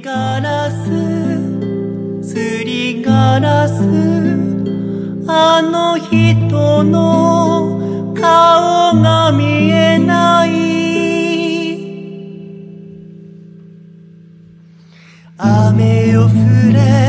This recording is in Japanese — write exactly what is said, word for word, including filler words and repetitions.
ガラスすりガラスあの人の顔が見えない雨よ降れ